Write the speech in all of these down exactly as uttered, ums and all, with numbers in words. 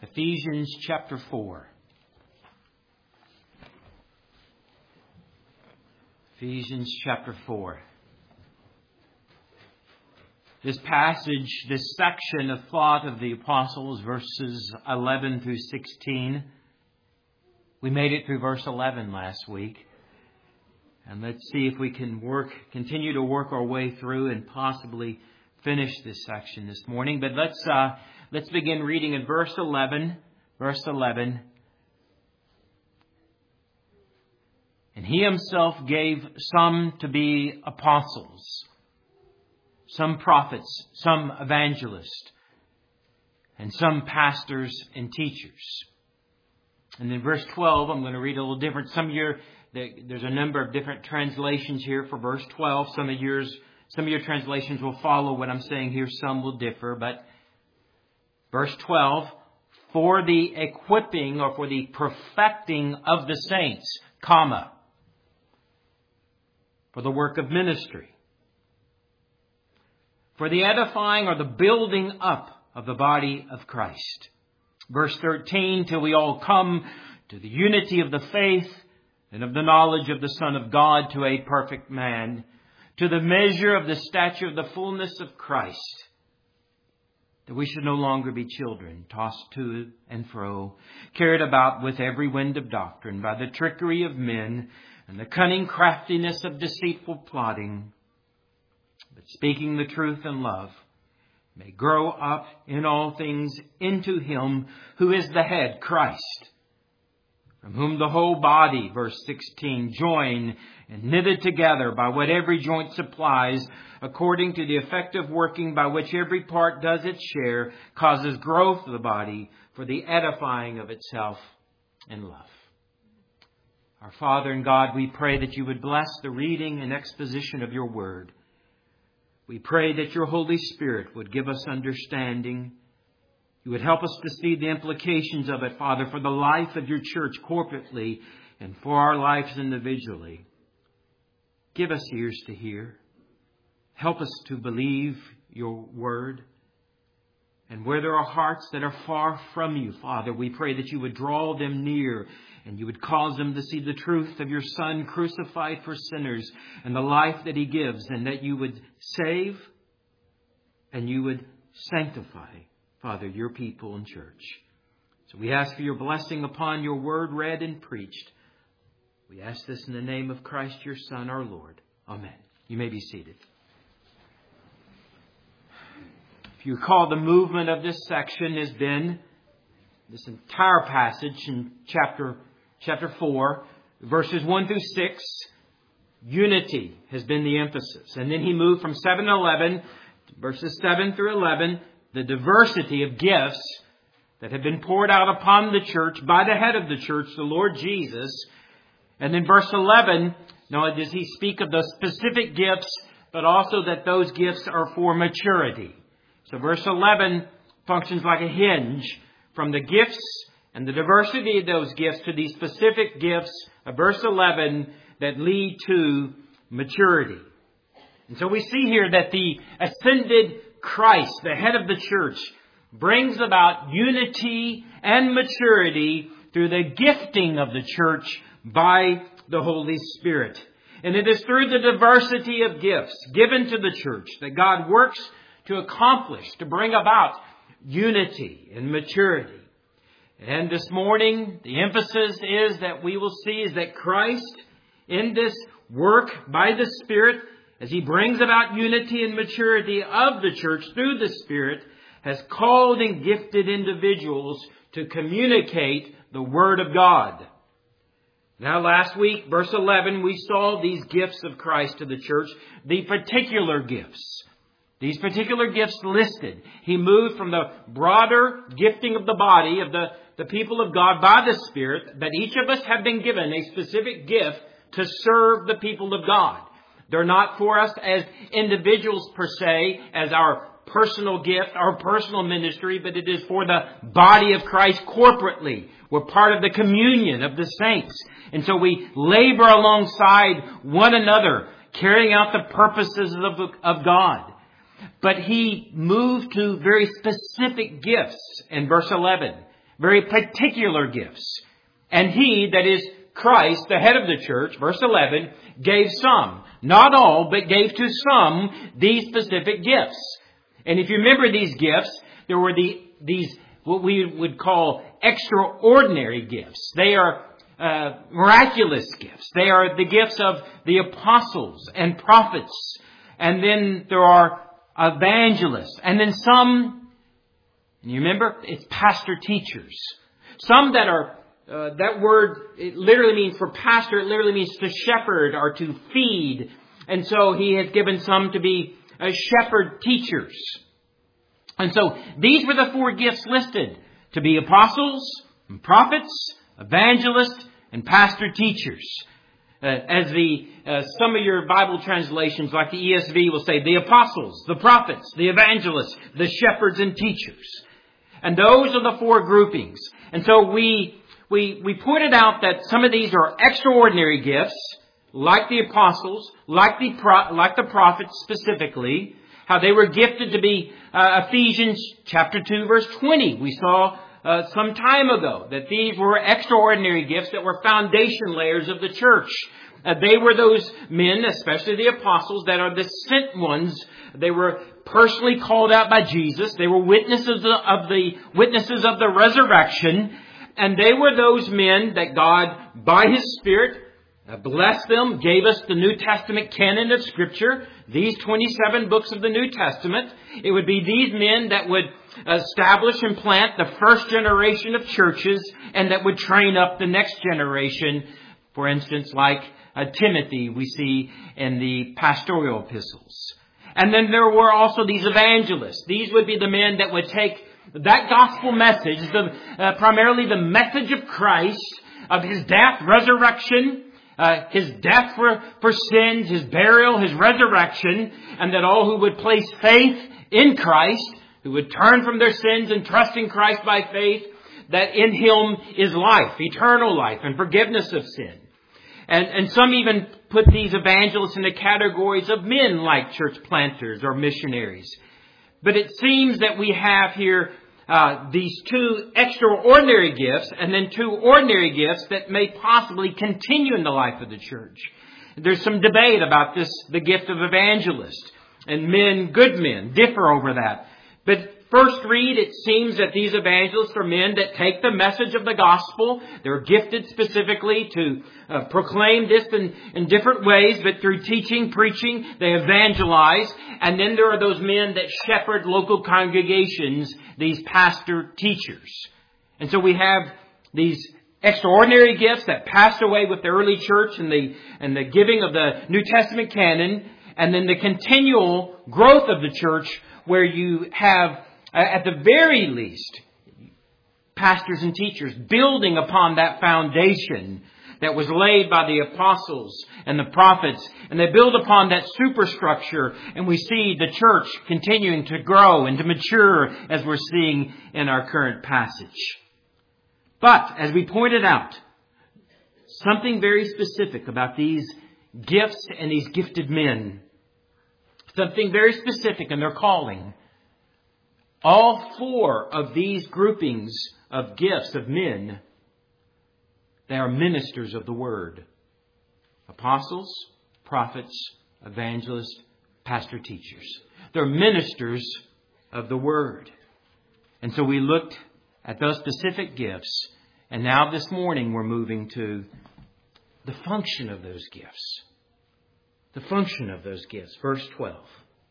Ephesians chapter four. Ephesians chapter four. This passage, this section of thought of the apostles, verses eleven through sixteen. We made it through verse eleven last week. And let's see if we can work, continue to work our way through and possibly finish this section this morning. But let's uh, let's begin reading in verse eleven. Verse eleven. And he himself gave some to be apostles, some prophets, some evangelists, and some pastors and teachers. And in verse twelve, I'm going to read a little different. Some of your, there's a number of different translations here for verse twelve. Some of yours, some of your translations will follow what I'm saying here. Some will differ. But verse twelve, for the equipping or for the perfecting of the saints, comma, for the work of ministry, for the edifying or the building up of the body of Christ. Verse thirteen, till we all come to the unity of the faith and of the knowledge of the Son of God, to a perfect man, to the measure of the stature of the fullness of Christ, that we should no longer be children, tossed to and fro, carried about with every wind of doctrine, by the trickery of men and the cunning craftiness of deceitful plotting, but speaking the truth in love, may grow up in all things into Him who is the head, Christ, from whom the whole body, verse sixteen, joined and knitted together by what every joint supplies, according to the effective working by which every part does its share, causes growth of the body for the edifying of itself in love. Our Father and God, we pray that you would bless the reading and exposition of your word. We pray that your Holy Spirit would give us understanding. You would help us to see the implications of it, Father, for the life of your church corporately and for our lives individually. Give us ears to hear. Help us to believe your word. And where there are hearts that are far from you, Father, we pray that you would draw them near and you would cause them to see the truth of your Son crucified for sinners and the life that he gives, and that you would save and you would sanctify, Father, your people and church. So we ask for your blessing upon your word read and preached. We ask this in the name of Christ, your Son, our Lord. Amen. You may be seated. If you recall, the movement of this section has been this entire passage in chapter chapter four, verses one through six. Unity has been the emphasis. And then he moved from seven to eleven, verses seven through eleven, the diversity of gifts that have been poured out upon the church by the head of the church, the Lord Jesus. And then verse eleven, not only does he speak of the specific gifts, but also that those gifts are for maturity. So verse eleven functions like a hinge from the gifts and the diversity of those gifts to these specific gifts of verse eleven that lead to maturity. And so we see here that the ascended Christ, the head of the church, brings about unity and maturity through the gifting of the church by the Holy Spirit. And it is through the diversity of gifts given to the church that God works to accomplish, to bring about unity and maturity. And this morning, the emphasis is that we will see is that Christ, in this work by the Spirit, as He brings about unity and maturity of the church through the Spirit, has called and gifted individuals to communicate the Word of God. Now, last week, verse eleven, we saw these gifts of Christ to the church, the particular gifts. These particular gifts listed. He moved from the broader gifting of the body, of the, the people of God by the Spirit, that each of us have been given a specific gift to serve the people of God. They're not for us as individuals per se, as our personal gift, our personal ministry, but it is for the body of Christ corporately. We're part of the communion of the saints. And so we labor alongside one another, carrying out the purposes of, of God. But he moved to very specific gifts in verse eleven. very particular gifts. And He, that is Christ, the head of the church, verse eleven, gave some, not all, but gave to some these specific gifts. And if you remember these gifts, there were the these what we would call extraordinary gifts. They are uh, miraculous gifts. They are the gifts of the apostles and prophets. And then there are evangelists. And then some, and you remember, it's pastor teachers. Some that are Uh, that word, it literally means, for pastor, it literally means to shepherd or to feed. And so He has given some to be uh, shepherd teachers. And so these were the four gifts listed: to be apostles, and prophets, evangelists, and pastor teachers. Uh, as the uh, some of your Bible translations, like the E S V, will say, the apostles, the prophets, the evangelists, the shepherds and teachers. And those are the four groupings. And so we We, we pointed out that some of these are extraordinary gifts, like the apostles, like the, pro, like the prophets specifically, how they were gifted to be, uh, Ephesians chapter two, verse twenty. We saw uh, some time ago that these were extraordinary gifts that were foundation layers of the church. Uh, they were those men, especially the apostles, that are the sent ones. They were personally called out by Jesus. They were witnesses of the, witnesses of the resurrection. And they were those men that God, by His Spirit, blessed them, gave us the New Testament canon of Scripture, these twenty-seven books of the New Testament. It would be these men that would establish and plant the first generation of churches and that would train up the next generation. For instance, like uh, Timothy, we see in the pastoral epistles. And then there were also these evangelists. These would be the men that would take that gospel message, the, uh, primarily the message of Christ, of His death, resurrection, uh, His death for, for sins, His burial, His resurrection, and that all who would place faith in Christ, who would turn from their sins and trust in Christ by faith, that in Him is life, eternal life, and forgiveness of sin. And, and some even put these evangelists in the categories of men like church planters or missionaries. But it seems that we have here uh, these two extraordinary gifts and then two ordinary gifts that may possibly continue in the life of the church. There's some debate about this, the gift of evangelist. And men, good men, differ over that. But first read, it seems that these evangelists are men that take the message of the gospel. They're gifted specifically to uh, proclaim this in, in different ways, but through teaching, preaching, they evangelize. And then there are those men that shepherd local congregations, these pastor teachers. And so we have these extraordinary gifts that passed away with the early church and the, and the giving of the New Testament canon, and then the continual growth of the church, where you have, at the very least, pastors and teachers building upon that foundation that was laid by the apostles and the prophets. And they build upon that superstructure, and we see the church continuing to grow and to mature, as we're seeing in our current passage. But, as we pointed out, something very specific about these gifts and these gifted men. Something very specific in their calling. All four of these groupings of gifts of men, they are ministers of the Word. Apostles, prophets, evangelists, pastor teachers. They're ministers of the Word. And so we looked at those specific gifts. And now this morning we're moving to the function of those gifts. The function of those gifts. Verse twelve.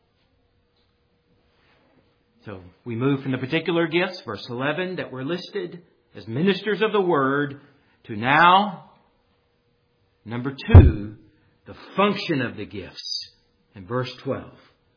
So we move from the particular gifts, verse eleven, that were listed as ministers of the Word, to now, number two, the function of the gifts, in verse twelve.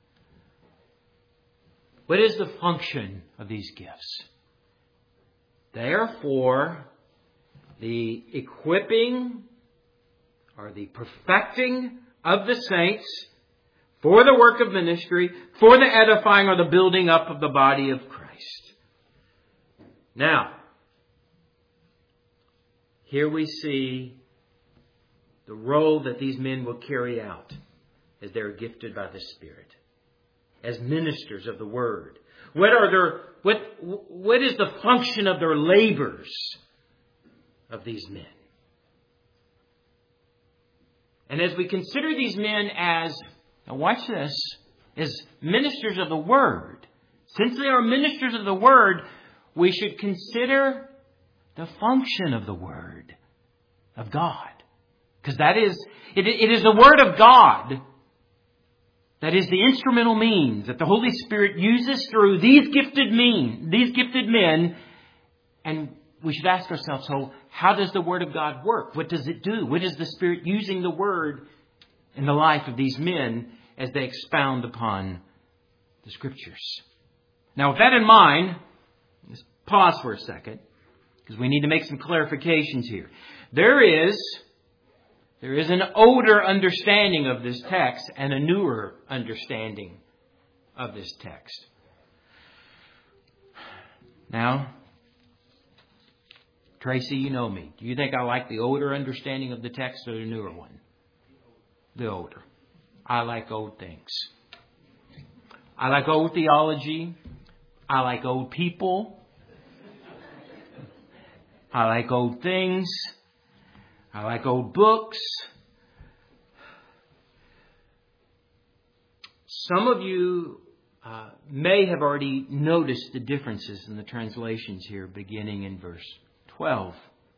What is the function of these gifts? They are for the equipping or the perfecting of the saints, for the work of ministry, for the edifying or the building up of the body of Christ. Now, here we see the role that these men will carry out as they are gifted by the Spirit, as ministers of the Word. What are their, what, what is the function of their labors of these men? And as we consider these men as, now watch this, as ministers of the Word, since they are ministers of the Word, we should consider the function of the Word of God. Because that is, it, it is the Word of God that is the instrumental means that the Holy Spirit uses through these gifted men, these gifted men. And we should ask ourselves, so how does the Word of God work? What does it do? What is the Spirit using the Word in the life of these men as they expound upon the Scriptures? Now, with that in mind, let's pause for a second, because we need to make some clarifications here. There is, there is an older understanding of this text and a newer understanding of this text. Now, Tracy, you know me. Do you think I like the older understanding of the text or the newer one? The older. I like old things. I like old theology. I like old people. I like old things. I like old books. Some of you uh, may have already noticed the differences in the translations here, beginning in verse twelve.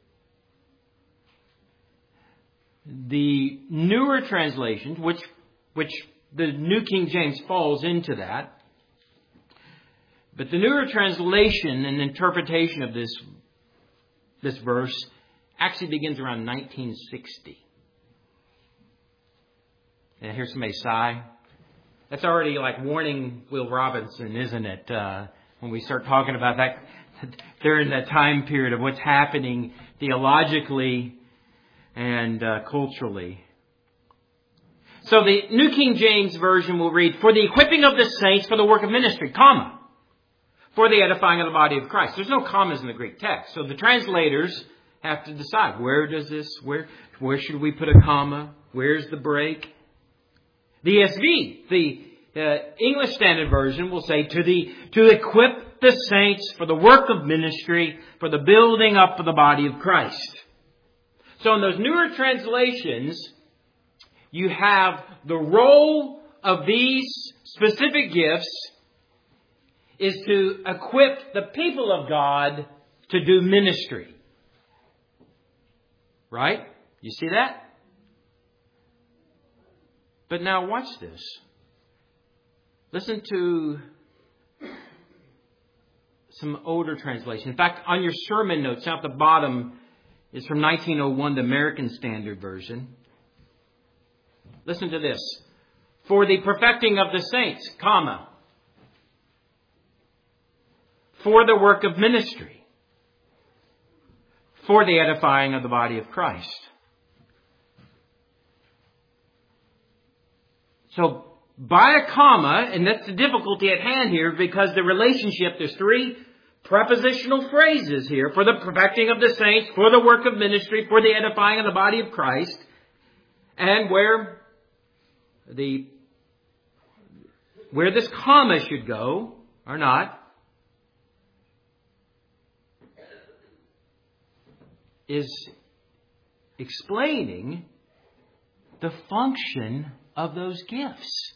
The newer translations, which which the New King James falls into that, but the newer translation and interpretation of this this verse actually begins around nineteen sixty. And I hear somebody sigh. That's already like warning Will Robinson, isn't it? Uh, when we start talking about that during that time period of what's happening theologically and uh, culturally. So the New King James Version will read, for the equipping of the saints for the work of ministry, comma, for the edifying of the body of Christ. There's no commas in the Greek text. So the translators have to decide, where does this, where, where should we put a comma? Where's the break? The E S V, the uh, English Standard Version, will say, to the, to equip the saints for the work of ministry, for the building up of the body of Christ. So in those newer translations, you have the role of these specific gifts is to equip the people of God to do ministry. Right? You see that? But now watch this. Listen to some older translation. In fact, on your sermon notes, down at the bottom, is from nineteen oh one, the American Standard Version. Listen to this. For the perfecting of the saints, comma, for the work of ministry, for the edifying of the body of Christ. So, by a comma, and that's the difficulty at hand here, because the relationship, there's three prepositional phrases here, for the perfecting of the saints, for the work of ministry, for the edifying of the body of Christ, and where the where this comma should go, or not, is explaining the function of those gifts.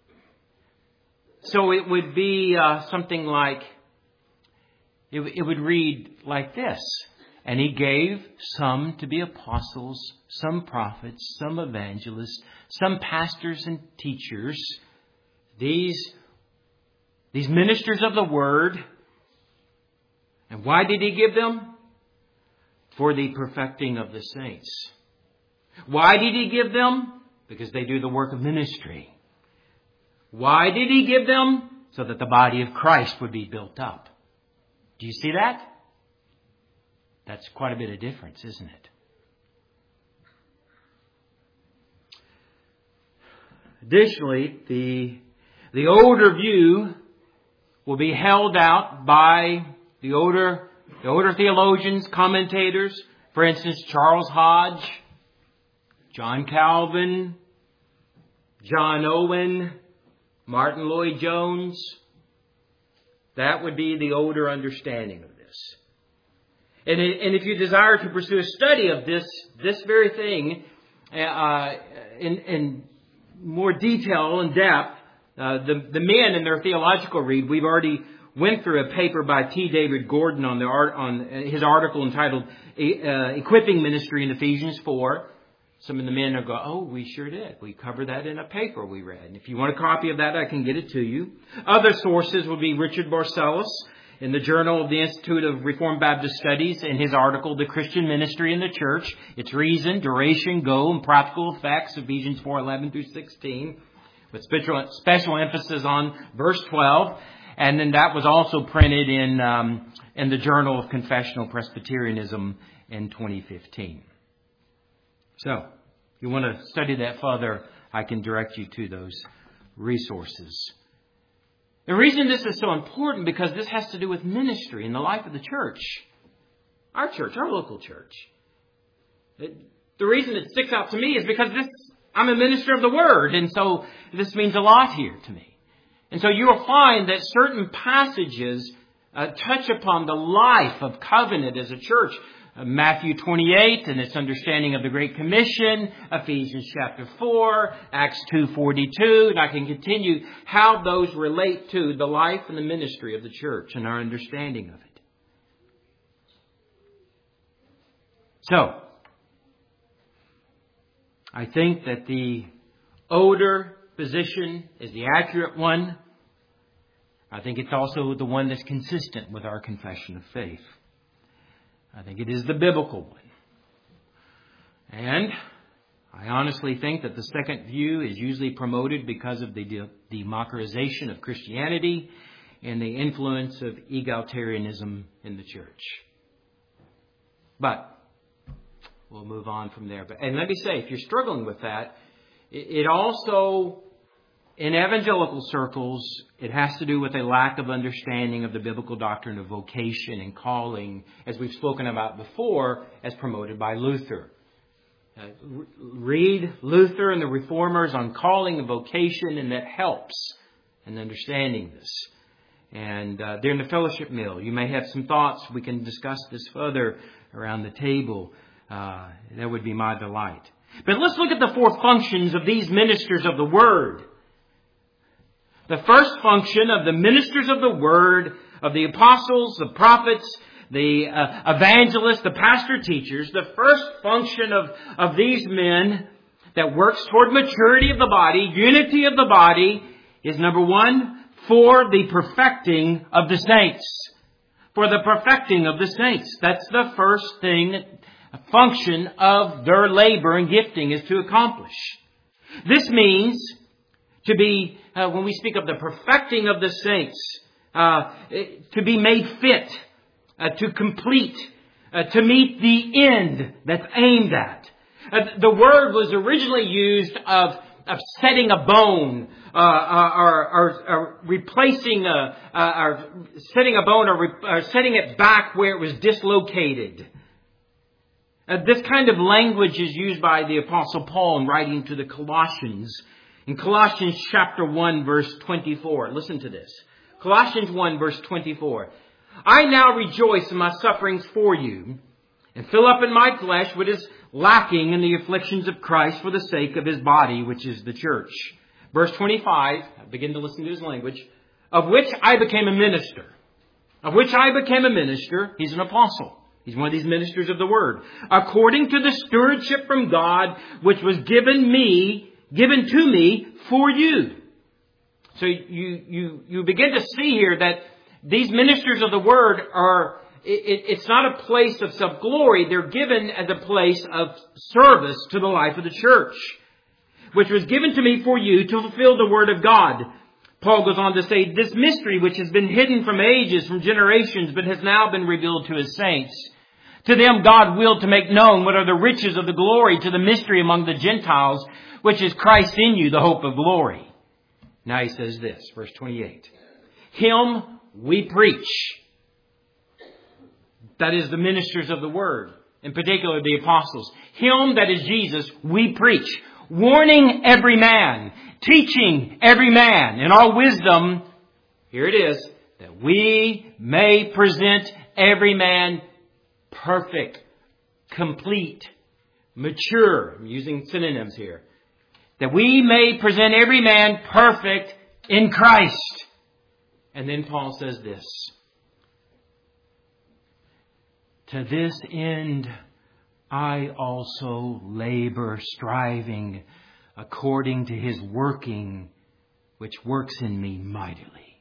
So it would be uh, something like, it, it would read like this. And he gave some to be apostles, some prophets, some evangelists, some pastors and teachers. These, these ministers of the word. And why did he give them? For the perfecting of the saints. Why did he give them? Because they do the work of ministry. Why did he give them? So that the body of Christ would be built up. Do you see that? That's quite a bit of difference, isn't it? Additionally, the, the older view will be held out by the older, the older theologians, commentators. For instance, Charles Hodge, John Calvin, John Owen, Martin Lloyd-Jones. That would be the older understanding of this. And, and if you desire to pursue a study of this, this very thing uh, in, in more detail and depth, uh, the, the men in their theological read, we've already went through a paper by T. David Gordon on the art, on his article entitled uh, Equipping Ministry in Ephesians four. Some of the men will go, oh, we sure did. We covered that in a paper we read. And if you want a copy of that, I can get it to you. Other sources would be Richard Barcellos in the Journal of the Institute of Reformed Baptist Studies, in his article, The Christian Ministry in the Church, Its Reason, Duration, Goal, and Practical Effects, Ephesians four eleven through sixteen, with special, special emphasis on verse twelve. And then that was also printed in, um, in the Journal of Confessional Presbyterianism in twenty fifteen. So, if you want to study that further, I can direct you to those resources. The reason this is so important, because this has to do with ministry in the life of the church. Our church, our local church. It, the reason it sticks out to me is because this, I'm a minister of the Word, and so this means a lot here to me. And so you will find that certain passages uh, touch upon the life of covenant as a church. Uh, Matthew twenty-eight and its understanding of the Great Commission, Ephesians chapter four, Acts two forty-two, and I can continue how those relate to the life and the ministry of the church and our understanding of it. So, I think that the older position is the accurate one. I think it's also the one that's consistent with our confession of faith. I think it is the biblical one. And I honestly think that the second view is usually promoted because of the de- democratization of Christianity and the influence of egalitarianism in the church. But we'll move on from there. But, and let me say, if you're struggling with that, it, it also, in evangelical circles, it has to do with a lack of understanding of the biblical doctrine of vocation and calling, as we've spoken about before, as promoted by Luther. Uh, read Luther and the Reformers on calling and vocation, and that helps in understanding this. And uh, during the fellowship meal, you may have some thoughts. We can discuss this further around the table. Uh, that would be my delight. But let's look at the four functions of these ministers of the Word. The first function of the ministers of the Word, of the apostles, the prophets, the uh, evangelists, the pastor teachers, the first function of, of these men that works toward maturity of the body, unity of the body, is number one, for the perfecting of the saints. For the perfecting of the saints. That's the first thing, function of their labor and gifting is to accomplish. This means to be, uh, when we speak of the perfecting of the saints, uh, to be made fit, uh, to complete, uh, to meet the end that's aimed at. Uh, the word was originally used of, of setting a bone, uh, or, or, or replacing, a, uh, or setting a bone, or, re, or setting it back where it was dislocated. Uh, this kind of language is used by the Apostle Paul in writing to the Colossians. In Colossians chapter one, verse twenty-four. Listen to this. Colossians one, verse twenty-four. I now rejoice in my sufferings for you, and fill up in my flesh what is lacking in the afflictions of Christ for the sake of his body, which is the church. Verse twenty-five, begin to listen to his language, of which I became a minister. Of which I became a minister. He's an apostle. He's one of these ministers of the Word. According to the stewardship from God, which was given me, given to me for you. So you, you, you begin to see here that these ministers of the Word are, it, it's not a place of self-glory. They're given as a place of service to the life of the church, which was given to me for you to fulfill the Word of God. Paul goes on to say, this mystery which has been hidden from ages, from generations, but has now been revealed to his saints. To them God willed to make known what are the riches of the glory to the mystery among the Gentiles, which is Christ in you, the hope of glory. Now he says this, verse twenty-eight. Him we preach. That is the ministers of the Word, in particular the apostles. Him, that is Jesus, we preach. Warning every man, teaching every man in all wisdom, here it is, that we may present every man perfect, complete, mature. I'm using synonyms here. That we may present every man perfect in Christ. And then Paul says this. To this end I also labor, striving according to His working, which works in me mightily.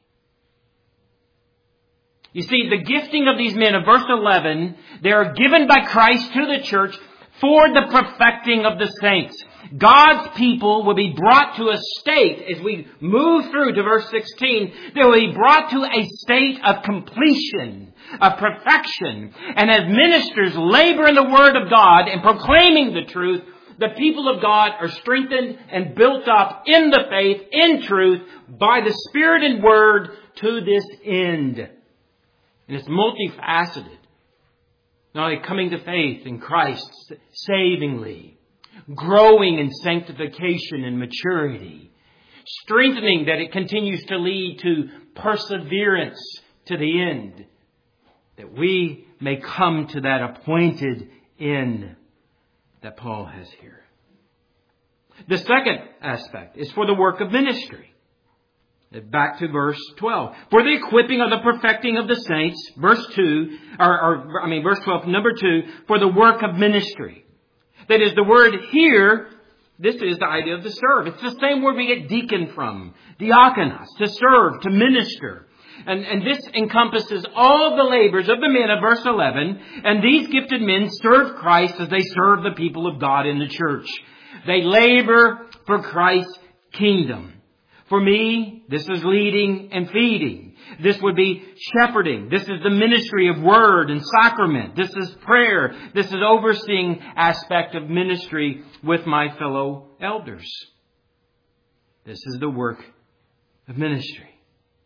You see, the gifting of these men of verse eleven, they are given by Christ to the church for the perfecting of the saints. God's people will be brought to a state, as we move through to verse sixteen, they will be brought to a state of completion, of perfection. And as ministers labor in the Word of God and proclaiming the truth, the people of God are strengthened and built up in the faith, in truth, by the Spirit and Word to this end. And it's multifaceted. Not only coming to faith in Christ savingly, growing in sanctification and maturity, strengthening that it continues to lead to perseverance to the end, that we may come to that appointed end that Paul has here. The second aspect is for the work of ministry. Back to verse twelve. For the equipping of the perfecting of the saints, verse two, or, or I mean verse twelve, number two, for the work of ministry. That is, the word here, this is the idea of to serve. It's the same word we get deacon from. Diakonos, to serve, to minister. And, and this encompasses all the labors of the men of verse eleven. And these gifted men serve Christ as they serve the people of God in the church. They labor for Christ's kingdom. For me, this is leading and feeding. This would be shepherding. This is the ministry of word and sacrament. This is prayer. This is overseeing aspect of ministry with my fellow elders. This is the work of ministry.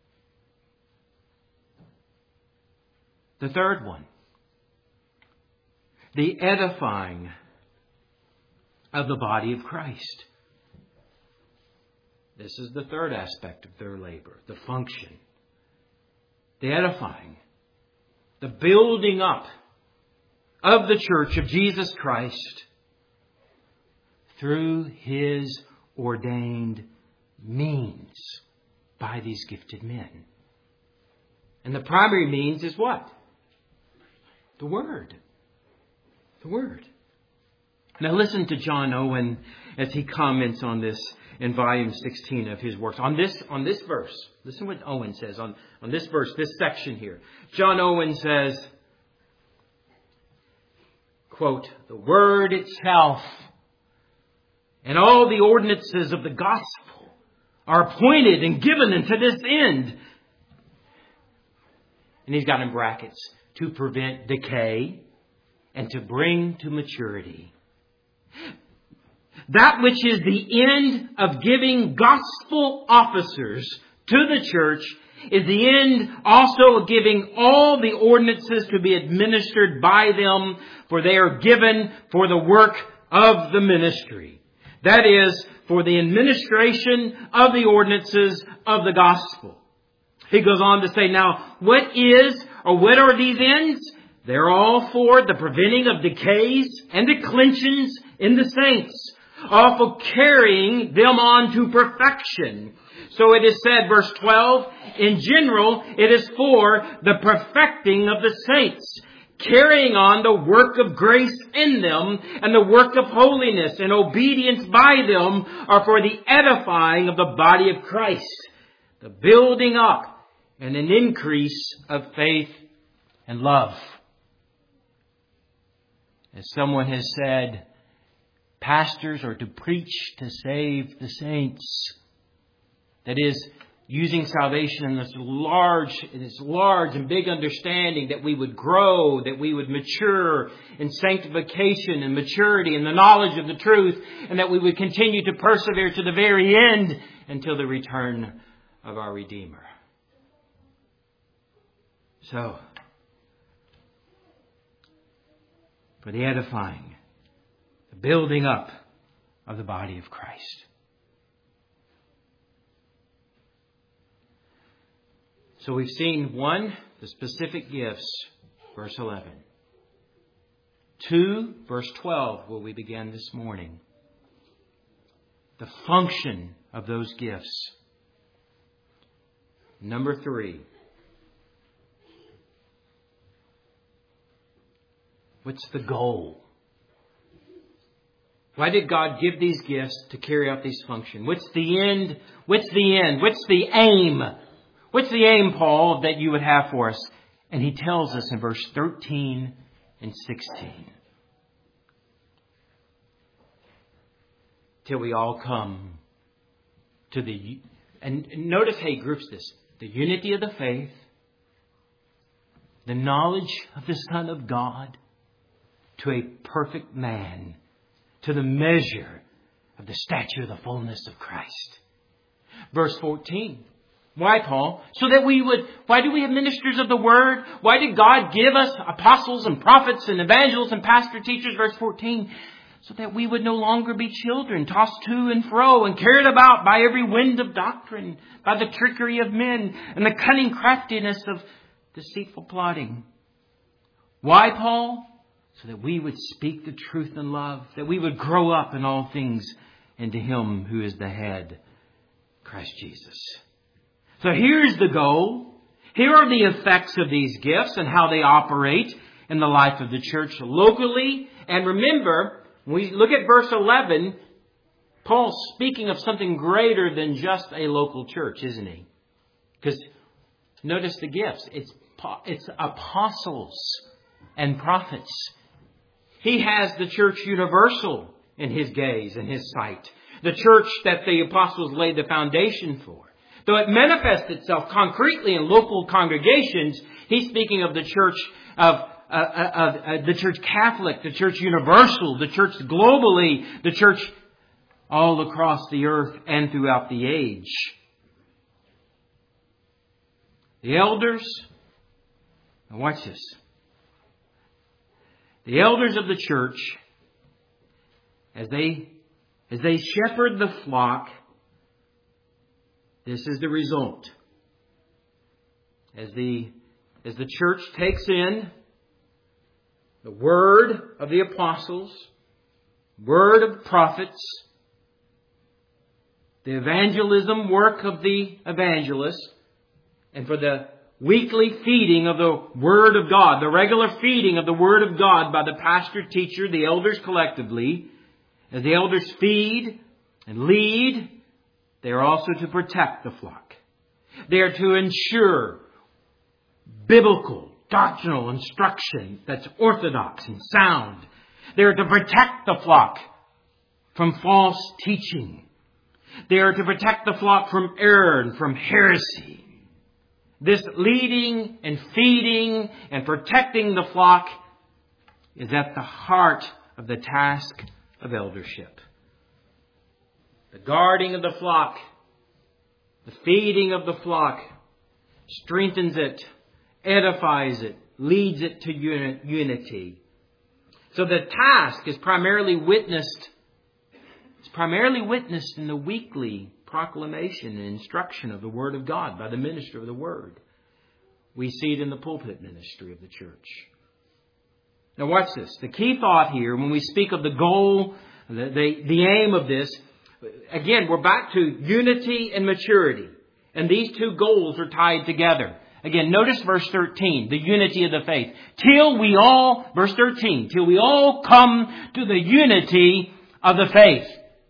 The third one. The edifying of the body of Christ. This is the third aspect of their labor, the function. The edifying, the building up of the church of Jesus Christ through His ordained means by these gifted men. And the primary means is what? The Word. The Word. Now listen to John Owen as he comments on this in volume sixteen of his works. On this, on this verse, listen what Owen says on, on this verse, this section here. John Owen says, quote, the Word itself and all the ordinances of the gospel are appointed and given unto this end. And he's got in brackets, to prevent decay and to bring to maturity. That which is the end of giving gospel officers to the church is the end also of giving all the ordinances to be administered by them, for they are given for the work of the ministry. That is, for the administration of the ordinances of the gospel. He goes on to say, now, what is or what are these ends? They're all for the preventing of decays and declensions in the saints, all for carrying them on to perfection. So it is said, verse twelve, in general, it is for the perfecting of the saints, carrying on the work of grace in them, and the work of holiness and obedience by them are for the edifying of the body of Christ, the building up and an increase of faith and love. As someone has said, pastors are to preach to save the saints. That is, using salvation in this large, in this large and big understanding that we would grow, that we would mature in sanctification and maturity and the knowledge of the truth, and that we would continue to persevere to the very end until the return of our Redeemer. So, for the edifying, the building up of the body of Christ. So we've seen, one, the specific gifts, verse eleven. Two, verse twelve, where we began this morning. The function of those gifts. Number three. What's the goal? Why did God give these gifts to carry out these functions? What's the end? What's the end? What's the aim? What's the aim, Paul, that you would have for us? And he tells us in verse thirteen and sixteen. Till we all come to the... And notice how he groups this. The unity of the faith. The knowledge of the Son of God. To a perfect man. To the measure of the stature of the fullness of Christ. Verse fourteen. Why, Paul? So that we would... Why do we have ministers of the Word? Why did God give us apostles and prophets and evangelists and pastor teachers? Verse fourteen. So that we would no longer be children, tossed to and fro and carried about by every wind of doctrine, by the trickery of men and the cunning craftiness of deceitful plotting. Why, Paul? So that we would speak the truth in love, that we would grow up in all things into Him who is the head, Christ Jesus. So here's the goal. Here are the effects of these gifts and how they operate in the life of the church locally. And remember, when we look at verse eleven, Paul's speaking of something greater than just a local church, isn't he? Because notice the gifts. It's, it's apostles and prophets. He has the church universal in his gaze and his sight. The church that the apostles laid the foundation for. Though it manifests itself concretely in local congregations, he's speaking of the church of, uh, of uh, the church Catholic, the church universal, the church globally, the church all across the earth and throughout the age. The elders, now watch this. The elders of the church, as they as they shepherd the flock, this is the result. As the as the church takes in the word of the apostles, word of prophets, the evangelism work of the evangelists, and for the weekly feeding of the Word of God, the regular feeding of the Word of God by the pastor, teacher, the elders collectively. As the elders feed and lead, they are also to protect the flock. They are to ensure biblical, doctrinal instruction that's orthodox and sound. They are to protect the flock from false teaching. They are to protect the flock from error and from heresy. This leading and feeding and protecting the flock is at the heart of the task of eldership. The guarding of the flock, the feeding of the flock, strengthens it, edifies it, leads it to unity. So the task is primarily witnessed, it's primarily witnessed in the weekly proclamation and instruction of the Word of God by the minister of the Word. We see it in the pulpit ministry of the church. Now watch this. The key thought here, when we speak of the goal, the, the, the aim of this, again, we're back to unity and maturity. And these two goals are tied together. Again, notice verse thirteen, the unity of the faith. Till we all, verse thirteen, till we all come to the unity of the faith.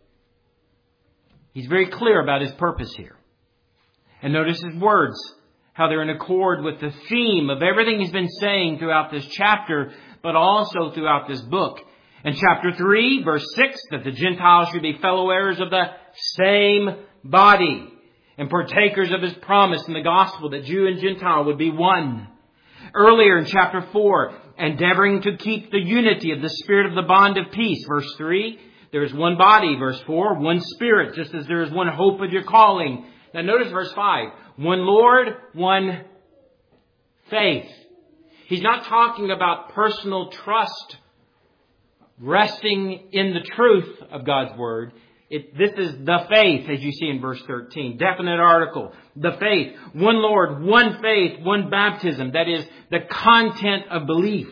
He's very clear about his purpose here. And notice his words, how they're in accord with the theme of everything he's been saying throughout this chapter, but also throughout this book. In chapter three, verse six, that the Gentiles should be fellow heirs of the same body and partakers of his promise in the gospel that Jew and Gentile would be one. Earlier in chapter four, endeavoring to keep the unity of the spirit of the bond of peace. Verse three, there is one body. Verse four, one spirit, just as there is one hope of your calling. Now notice verse five, one Lord, one faith. He's not talking about personal trust resting in the truth of God's Word. It, this is the faith, as you see in verse thirteen. Definite article. The faith. One Lord, one faith, one baptism. That is the content of belief.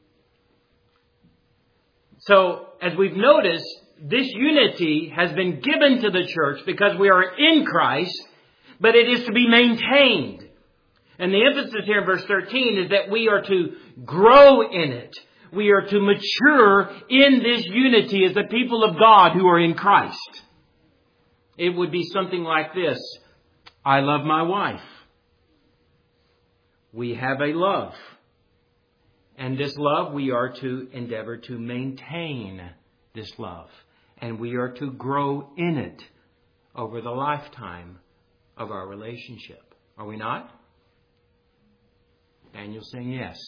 So, as we've noticed, this unity has been given to the church because we are in Christ, but it is to be maintained. And the emphasis here in verse thirteen is that we are to grow in it. We are to mature in this unity as the people of God who are in Christ. It would be something like this. I love my wife. We have a love. And this love, we are to endeavor to maintain this love. And we are to grow in it over the lifetime of our relationship. Are we not? Daniel's saying yes.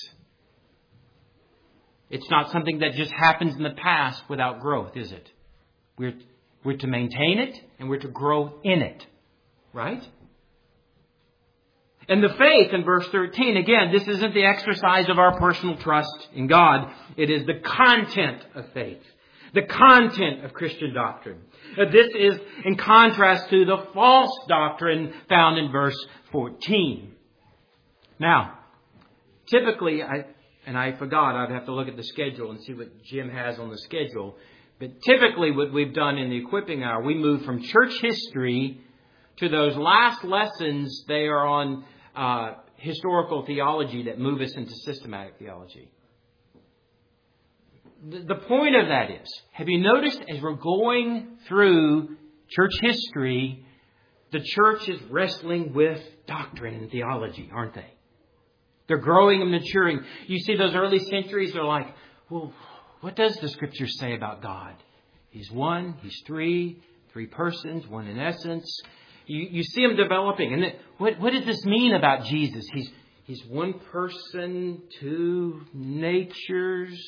It's not something that just happens in the past without growth, is it? We're, we're to maintain it and we're to grow in it. Right? And the faith in verse thirteen, again, this isn't the exercise of our personal trust in God. It is the content of faith. The content of Christian doctrine. This is in contrast to the false doctrine found in verse fourteen. Now, typically, I, and I forgot, I'd have to look at the schedule and see what Jim has on the schedule. But typically what we've done in the equipping hour, we move from church history to those last lessons. They are on uh, historical theology that move us into systematic theology. The, the point of that is, have you noticed as we're going through church history, the church is wrestling with doctrine and theology, aren't they? They're growing and maturing. You see those early centuries, they're like, well, what does the Scripture say about God? He's one, He's three, three persons, one in essence. You, you see them developing. And then, what, what does this mean about Jesus? He's, he's one person, two natures.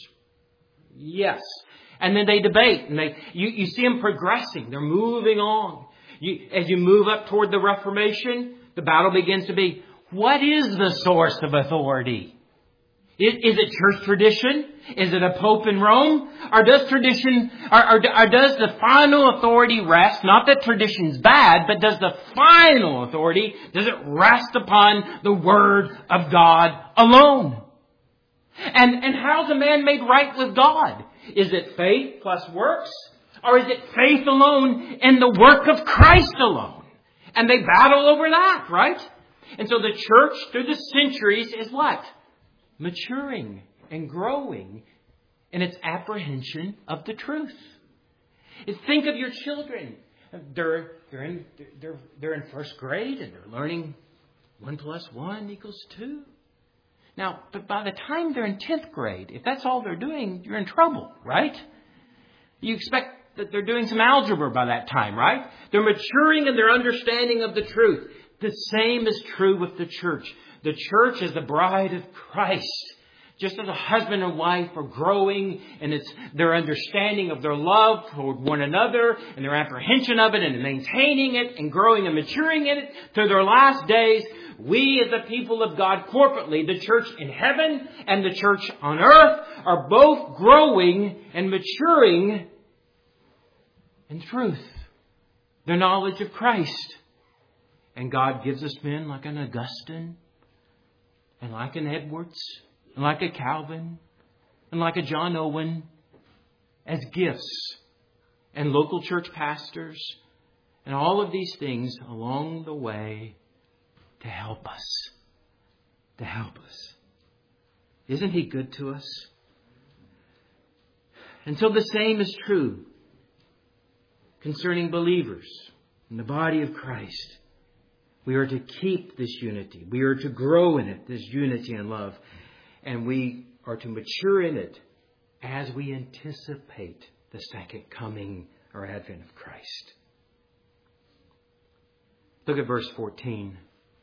Yes. And then they debate. And they, you, you see them progressing. They're moving on. You, as you move up toward the Reformation, the battle begins to be, what is the source of authority? Is, is it church tradition? Is it a pope in Rome? Or does tradition, or, or, or does the final authority rest, not that tradition's bad, but does the final authority, does it rest upon the Word of God alone? And, and how's a man made right with God? Is it faith plus works? Or is it faith alone and the work of Christ alone? And they battle over that, right? And so the church through the centuries is what? Maturing and growing in its apprehension of the truth. Think of your children. They're, they're, in, they're, they're in first grade and they're learning one plus one equals two. Now, but by the time they're in tenth grade, if that's all they're doing, you're in trouble, right? You expect that they're doing some algebra by that time, right? They're maturing in their understanding of the truth. The same is true with the church. The church is the bride of Christ. Just as a husband and wife are growing in its, their understanding of their love toward one another and their apprehension of it and maintaining it and growing and maturing in it to their last days, we as the people of God corporately, the church in heaven and the church on earth, are both growing and maturing in truth, the knowledge of Christ. And God gives us men like an Augustine and like an Edwards and like a Calvin and like a John Owen as gifts and local church pastors and all of these things along the way to help us. To help us. Isn't He good to us? And so the same is true concerning believers in the body of Christ. We are to keep this unity. We are to grow in it, this unity and love. And we are to mature in it as we anticipate the second coming or advent of Christ. Look at verse fourteen.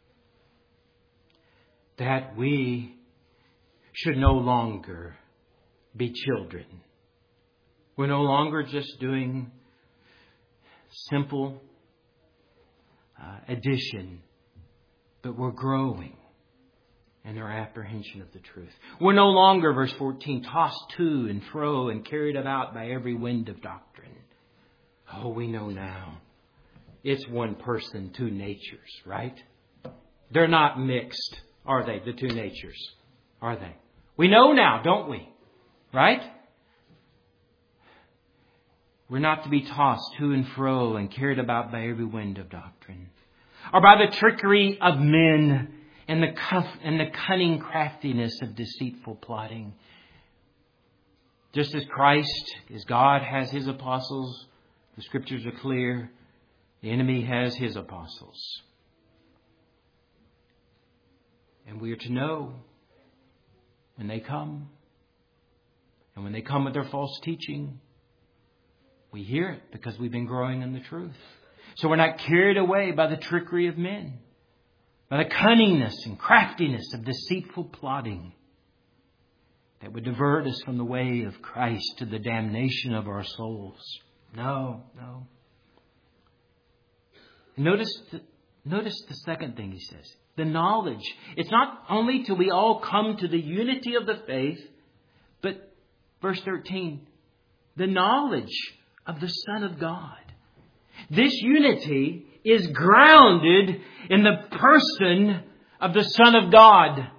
That we should no longer be children. We're no longer just doing simple Uh, addition, but we're growing in our apprehension of the truth. We're no longer, verse fourteen, tossed to and fro and carried about by every wind of doctrine. Oh, we know now. It's one person, two natures, right? They're not mixed, are they, the two natures? Are they? We know now, don't we? Right? We're not to be tossed to and fro and carried about by every wind of doctrine, or by the trickery of men and the cuff and the cunning craftiness of deceitful plotting. Just as Christ, as God has His apostles, the Scriptures are clear, the enemy has his apostles. And we are to know when they come, and when they come with their false teaching, we hear it because we've been growing in the truth. So we're not carried away by the trickery of men, by the cunningness and craftiness of deceitful plotting that would divert us from the way of Christ to the damnation of our souls. No, no. Notice the, notice the second thing he says. The knowledge. It's not only till we all come to the unity of the faith, but verse thirteen, the knowledge of the Son of God. This unity is grounded in the person of the Son of God.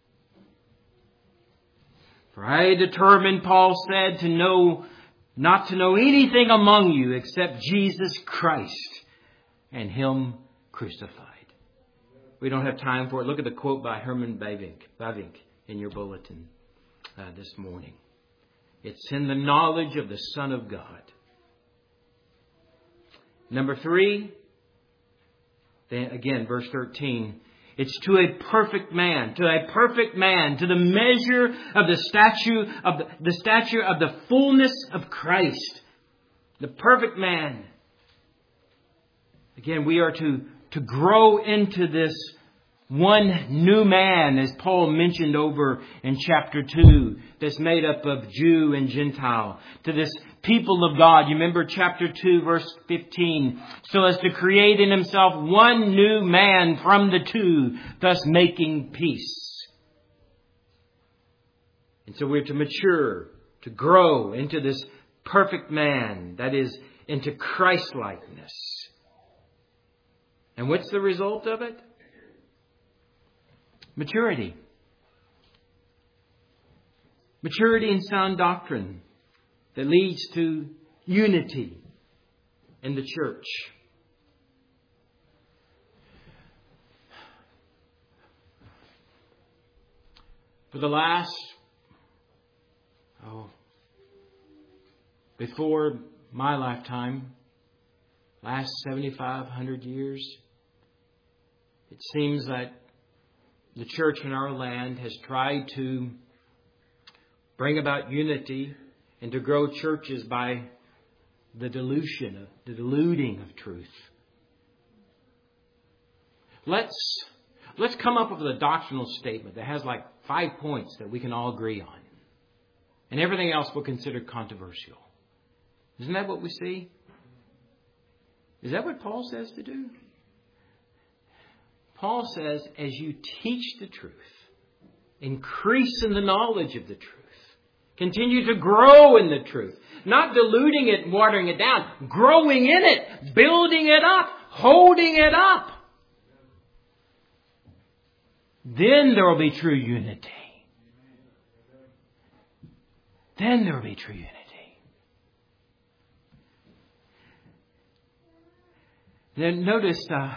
For I determined, Paul said, to know, not to know anything among you except Jesus Christ and Him crucified. We don't have time for it. Look at the quote by Herman Bavinck, Bavinck in your bulletin uh, this morning. It's in the knowledge of the Son of God. Number three, then again, verse thirteen. It's to a perfect man, to a perfect man, to the measure of the stature of the, the stature of the fullness of Christ. The perfect man. Again, we are to, to grow into this one new man, as Paul mentioned over in chapter two, that's made up of Jew and Gentile. To this people of God. You remember chapter two, verse fifteen. So as to create in Himself one new man from the two, thus making peace. And so we're to mature, to grow into this perfect man, that is, into Christ-likeness. And what's the result of it? Maturity. Maturity in sound doctrine that leads to unity in the church. For the last, oh, before my lifetime, last seventy-five hundred years, it seems that the church in our land has tried to bring about unity and to grow churches by the dilution, the diluting of truth. Let's let's come up with a doctrinal statement that has like five points that we can all agree on, and everything else we'll consider controversial. Isn't that what we see? Is that what Paul says to do? Paul says, as you teach the truth, increase in the knowledge of the truth. Continue to grow in the truth. Not diluting it and watering it down. Growing in it. Building it up. Holding it up. Then there will be true unity. Then there will be true unity. Then notice, uh,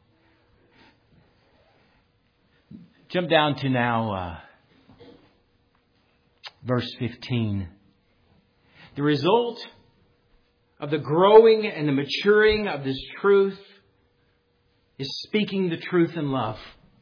jump down to now uh, verse fifteen. The result of the growing and the maturing of this truth is speaking the truth in love.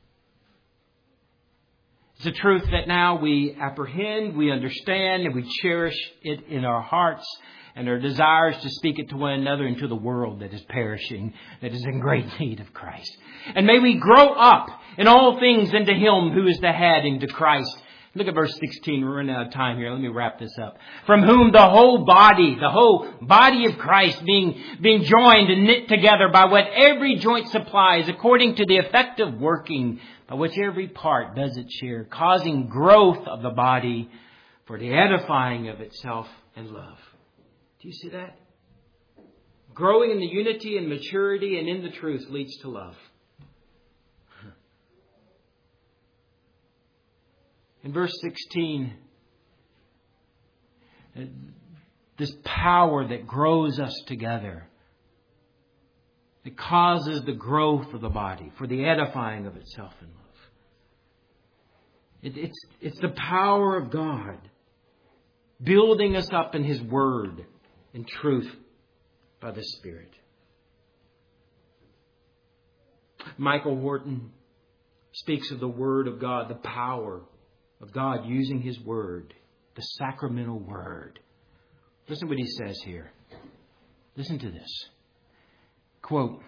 It's a truth that now we apprehend, we understand, and we cherish it in our hearts and our desires to speak it to one another and to the world that is perishing, that is in great need of Christ. And may we grow up in all things into Him who is the head, into Christ. Look at verse sixteen. We're running out of time here. Let me wrap this up. From whom the whole body, the whole body of Christ being, being joined and knit together by what every joint supplies, according to the effective working by which every part does its share, causing growth of the body for the edifying of itself in love. Do you see that? growing in the unity and maturity and in the truth leads to love. In verse sixteen, this power that grows us together, that causes the growth of the body for the edifying of itself in love. It, it's, it's the power of God building us up in His Word and truth by the Spirit. Michael Horton speaks of the Word of God, the power of God using His Word, the sacramental Word. Listen to what he says here. Listen to this. Quote,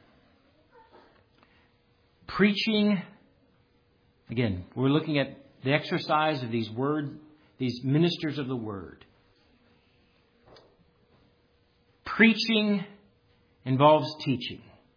preaching, again, we're looking at the exercise of these word, these ministers of the Word. Preaching involves teaching.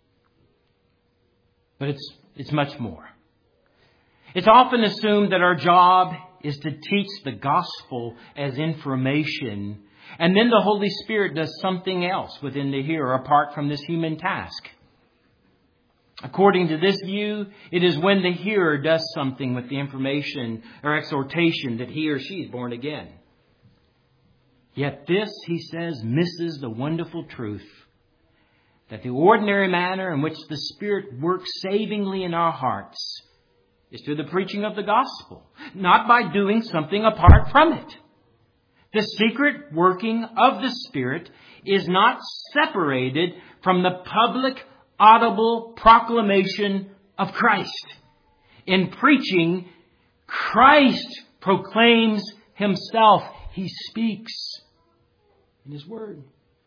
But it's it's much more. It's often assumed that our job is to teach the gospel as information, and then the Holy Spirit does something else within the hearer apart from this human task. According to this view, it is when the hearer does something with the information or exhortation that he or she is born again. Yet this, he says, misses the wonderful truth that the ordinary manner in which the Spirit works savingly in our hearts is through the preaching of the gospel, not by doing something apart from it. The secret working of the Spirit is not separated from the public, audible proclamation of Christ. In preaching, Christ proclaims Himself. He speaks in His Word.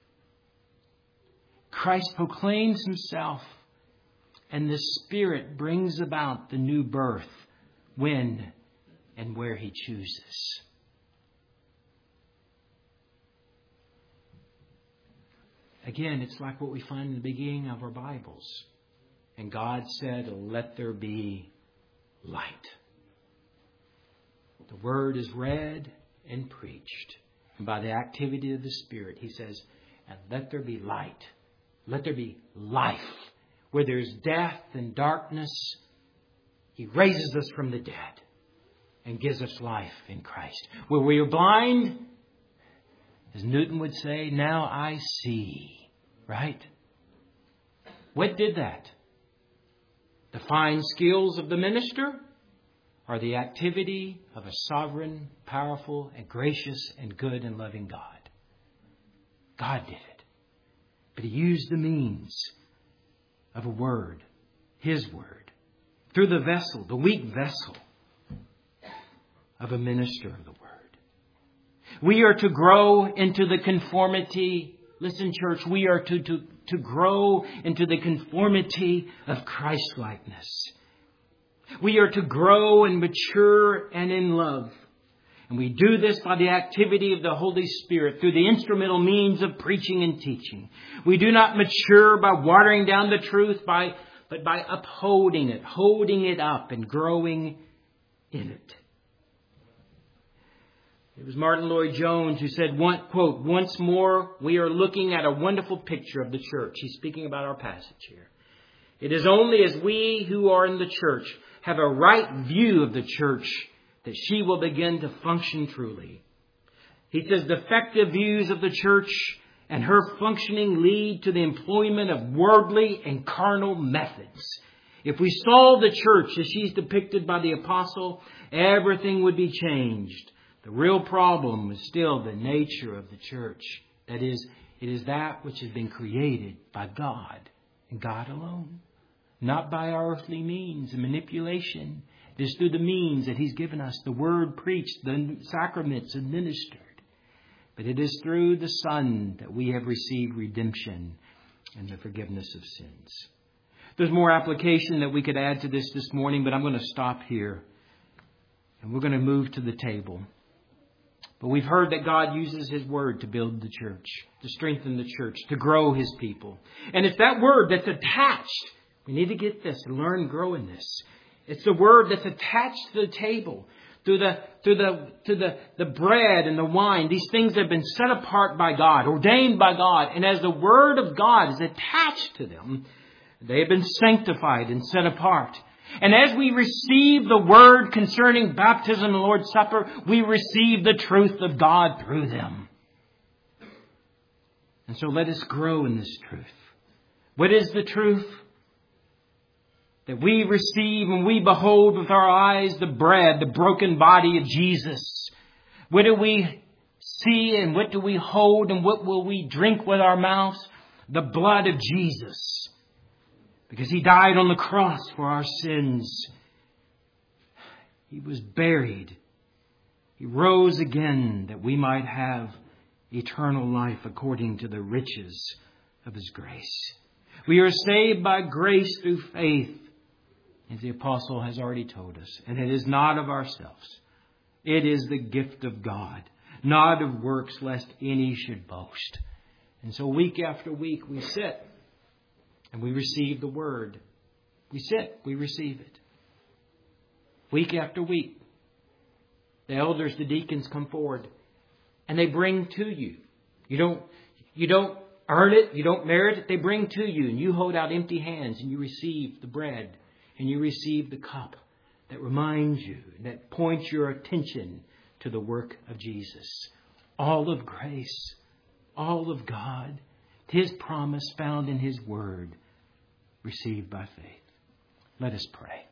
Christ proclaims Himself, and the Spirit brings about the new birth when and where He chooses. Again, it's like what we find in the beginning of our Bibles. And God said, let there be light. The Word is read and preached. And by the activity of the Spirit, He says, and let there be light. Let there be life. Where there's death and darkness, He raises us from the dead and gives us life in Christ. Where we are blind, as Newton would say, now I see. Right? What did that? The fine skills of the minister or the activity of a sovereign, powerful, and gracious and good and loving God? God did it. But He used the means of a word, His Word, through the vessel, the weak vessel of a minister of the Word. We are to grow into the conformity. Listen, church, we are to, to, to grow into the conformity of Christ-likeness. We are to grow and mature and in love. And we do this by the activity of the Holy Spirit through the instrumental means of preaching and teaching. We do not mature by watering down the truth, by, but by upholding it, holding it up and growing in it. It was Martin Lloyd-Jones who said, one, quote, once more, we are looking at a wonderful picture of the church. He's speaking about our passage here. It is only as we who are in the church have a right view of the church that she will begin to function truly. He says, defective views of the church and her functioning lead to the employment of worldly and carnal methods. If we saw the church as she's depicted by the apostle, everything would be changed. The real problem is still the nature of the church. That is, it is that which has been created by God and God alone. Not by our earthly means and manipulation. It is through the means that He's given us, the Word preached, the sacraments administered. But it is through the Son that we have received redemption and the forgiveness of sins. There's more application that we could add to this this morning, but I'm going to stop here. And we're going to move to the table. But we've heard that God uses His Word to build the church, to strengthen the church, to grow His people. And it's that Word that's attached. We need to get this and learn and grow in this. It's the Word that's attached to the table through the, through the, through the, the bread and the wine. These things have been set apart by God, ordained by God. And as the Word of God is attached to them, they have been sanctified and set apart. And as we receive the Word concerning baptism and Lord's Supper, we receive the truth of God through them. And so let us grow in this truth. What is the truth? That we receive and we behold with our eyes the bread, the broken body of Jesus. What do we see and what do we hold and what will we drink with our mouths? The blood of Jesus. Because He died on the cross for our sins. He was buried. He rose again that we might have eternal life according to the riches of His grace. We are saved by grace through faith, as the apostle has already told us. And it is not of ourselves. It is the gift of God, not of works, lest any should boast. And so week after week we sit and we receive the Word. We sit, we receive it. Week after week, the elders, the deacons come forward and they bring to you. You don't, you don't earn it, you don't merit it. They bring to you and you hold out empty hands and you receive the bread. And you receive the cup that reminds you, that points your attention to the work of Jesus. All of grace, all of God, His promise found in His Word, received by faith. Let us pray.